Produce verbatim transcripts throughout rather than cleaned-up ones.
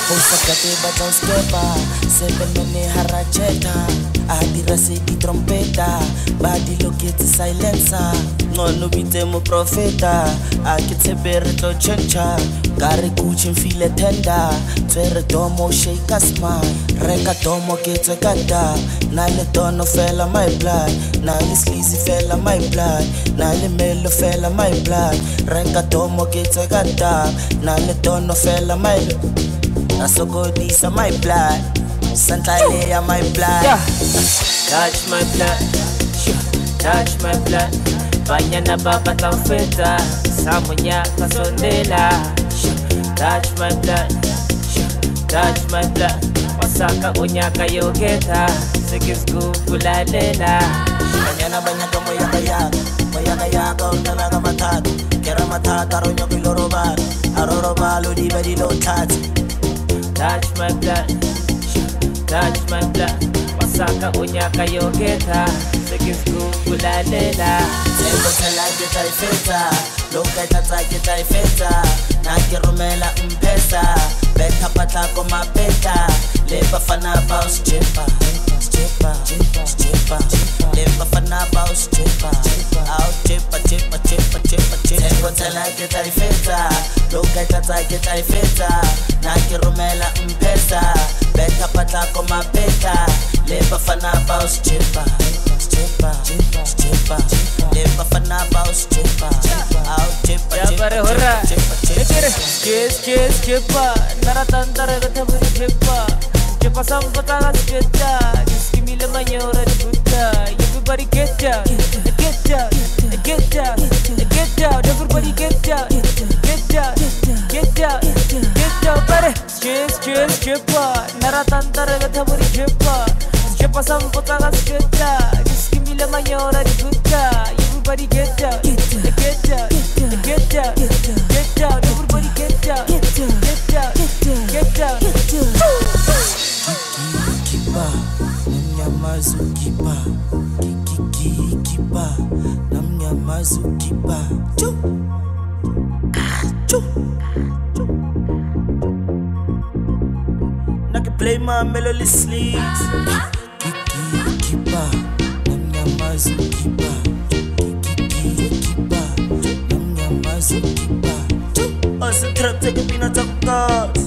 Usakate batla skepa seven harajeta adira se di trompeta ba di loketse silencer ngono bitse mo profeta a ke tshebere tlo chencha kare kuchi mfile tenda tsere domo shake a smile reka domo ke tsekata na le dono fela my blood na le sleazy fela my blood na le melo fela my blood reka domo ke tsekata na le dono fela my Asogodisa my blood, Santa Lea my blood. Yeah. Touch my blood, touch my blood. Banyana baba taufeta, samunya kasondela. Touch my blood, touch my blood. Wasaka unyaka yogeta, sikis gugulalela. Banyana banyaka moyaka yaka, moyaka yaka utalaga matatu. Kera matatu aronyo kiloroba, aroroba lodi badi lo tati. Touch my blood, touch my blood. Wasaka unyaka yogeta, sikis gugulalela. Tempo tela geta ifeta, loka tata geta ifeta. Nakirumela mpesa, beka pata koma beta. Lepa fana bounce chepa, chepa, chepa. Lepa fana bounce chepa, out chepa, chepa, chepa, chepa, chepa. Tempo tela geta ifeta, loka tata geta ifeta. Nakirumela mpesa, beka pata koma beta. Lepa fana bounce chepa, chepa, chepa. Lepa fana bounce chepa, out chepa, chepa, chepa, chepa, chepa. Kiss, kiss, chepa. Naratantara gataburi chepa. Chepa sampata gasketa. Giski mila manyora di buta. Everybody get down, get down, get down, get down. Everybody get down, get down, get down, get down. Pare, kiss, kiss, chepa. Naratantara gataburi chepa. Chepa sampata gasketa. Giski mila manyora di buta. Everybody get down, get down, get down, get down. Everybody get down, get down, get down, get down. Kiba, namnyamazu kiba. Kiki kiba, namnyamazu kiba. Chu, chu. Naka play my melody sleeves. Kiki kiba, namnyamazu kiba. Kiki kiba, namnyamazu kiba. Chu, asa trap take a pina takas.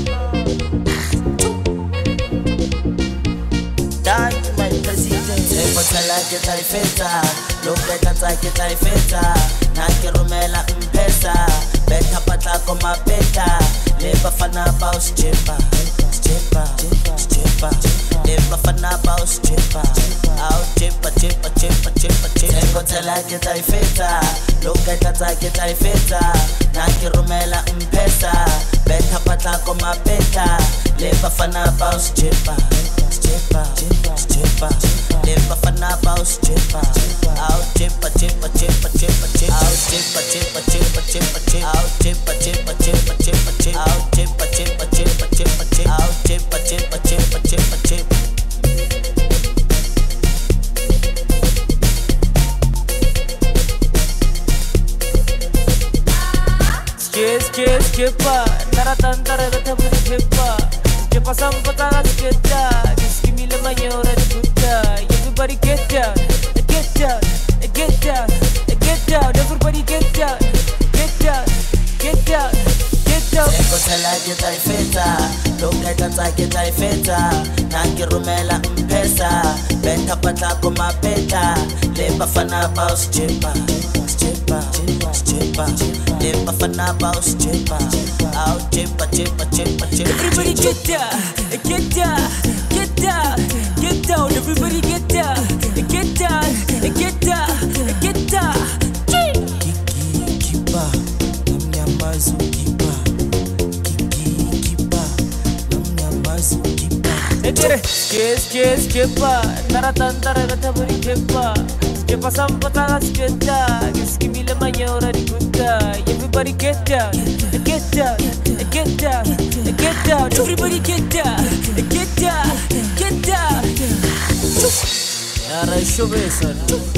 My president, tempo tela geta ifeta, loka tata geta ifeta, nakirumela mpesa, beka pata koma beta, leba fana bounce chepa, chepa, chepa, leba fana bounce chepa, out chepa, chepa, chepa, chepa, chepa. Tempo tela geta ifeta, loka tata geta ifeta, nakirumela mpesa, beka pata koma beta, leba fana bounce chepa. Chepa, chepa, lepa fana bounce chepa, out chepa, chepa, chepa, chepa, chepa, out chepa, chepa, chepa, chepa, chepa, out chepa, chepa, chepa, chepa, chepa, out chepa, chepa, chepa, chepa, chepa, out chepa, chepa, chepa, chepa, chepa. Kiss, kiss, chepa. Naratantara gataburi chepa. Chepa sampata gasketa. Giski mila manyora di buta. Everybody get down, get down, get down, get down. Everybody get down, get down, get down, get down. Tempo tela geta ifeta, loka tata geta ifeta. Nakirumela mpesa, beka pata koma beta. Lepa fana bounce chepa, chepa, chepa. Lepa fana bounce chepa, out chepa, chepa, chepa, chepa. Everybody get down, get down, get down, get down. Everybody get down, get down, get down, get down. Kiki kiba, namnyamazu kiba. Kiki kiba, namnyamazu kiba. Kiss, kiss, chepa. Naratantara gataburi chepa. Chepa sampata gasketa. Giski mila manyora di buta. Everybody get down, get down, get down, get down. Everybody get down, get down, get down. Yara shobesa.